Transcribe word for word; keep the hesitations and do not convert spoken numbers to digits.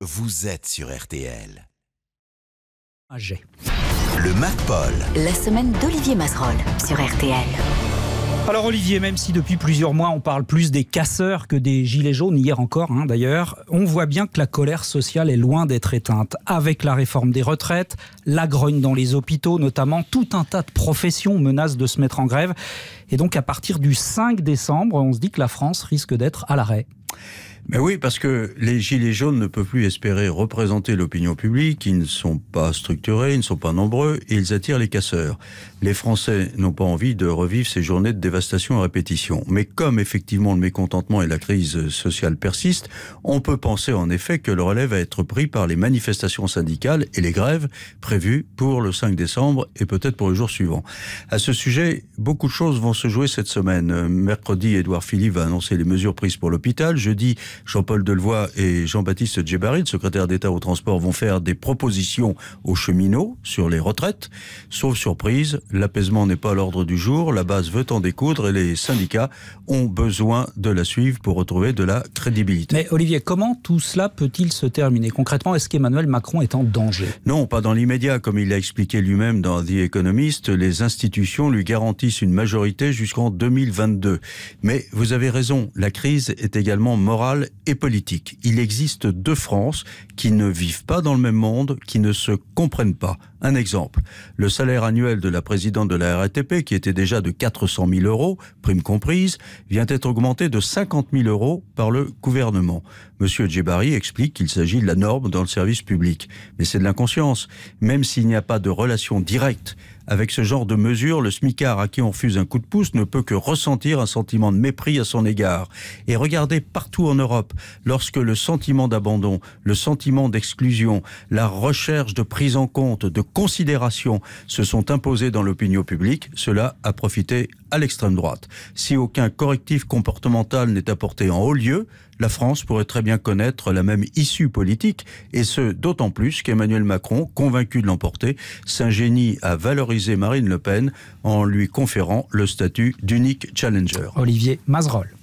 Vous êtes sur R T L. Ah, j'ai. Le MacPol. La semaine d'Olivier Masserol sur R T L. Alors Olivier, même si depuis plusieurs mois on parle plus des casseurs que des gilets jaunes, hier encore hein, d'ailleurs, on voit bien que la colère sociale est loin d'être éteinte. Avec la réforme des retraites, la grogne dans les hôpitaux notamment, tout un tas de professions menacent de se mettre en grève. Et donc à partir du cinq décembre, on se dit que la France risque d'être à l'arrêt. Mais oui, parce que les gilets jaunes ne peuvent plus espérer représenter l'opinion publique, ils ne sont pas structurés, ils ne sont pas nombreux, et ils attirent les casseurs. Les Français n'ont pas envie de revivre ces journées de dévastation à répétition. Mais comme effectivement le mécontentement et la crise sociale persistent, on peut penser en effet que le relais va être pris par les manifestations syndicales et les grèves prévues pour le cinq décembre et peut-être pour le jour suivant. À ce sujet, beaucoup de choses vont se jouer cette semaine. Mercredi, Édouard Philippe va annoncer les mesures prises pour l'hôpital. Jeudi, Jean-Paul Delevoye et Jean-Baptiste Djebbari, le secrétaire d'État au transport, vont faire des propositions aux cheminots sur les retraites. Sauf surprise, l'apaisement n'est pas à l'ordre du jour, la base veut en découdre et les syndicats ont besoin de la suivre pour retrouver de la crédibilité. Mais Olivier, comment tout cela peut-il se terminer ? Concrètement, est-ce qu'Emmanuel Macron est en danger ? Non, pas dans l'immédiat. Comme il l'a expliqué lui-même dans The Economist, les institutions lui garantissent une majorité jusqu'en deux mille vingt-deux. Mais vous avez raison, la crise est également morale et politique. Il existe deux France qui ne vivent pas dans le même monde, qui ne se comprennent pas. Un exemple, le salaire annuel de la présidente de la R A T P, qui était déjà de quatre cent mille euros, prime comprise, vient d'être augmenté de cinquante mille euros par le gouvernement. Monsieur Djebbari explique qu'il s'agit de la norme dans le service public. Mais c'est de l'inconscience. Même s'il n'y a pas de relation directe avec ce genre de mesures, le smicard à qui on refuse un coup de pouce ne peut que ressentir un sentiment de mépris à son égard. Et regardez partout en Europe, lorsque le sentiment d'abandon, le sentiment d'exclusion, la recherche de prise en compte, de considération se sont imposés dans l'opinion publique, cela a profité à l'extrême droite. Si aucun correctif comportemental n'est apporté en haut lieu, la France pourrait très bien connaître la même issue politique, et ce, d'autant plus qu'Emmanuel Macron, convaincu de l'emporter, s'ingénie à valoriser Marine Le Pen en lui conférant le statut d'unique challenger. Olivier Masserol.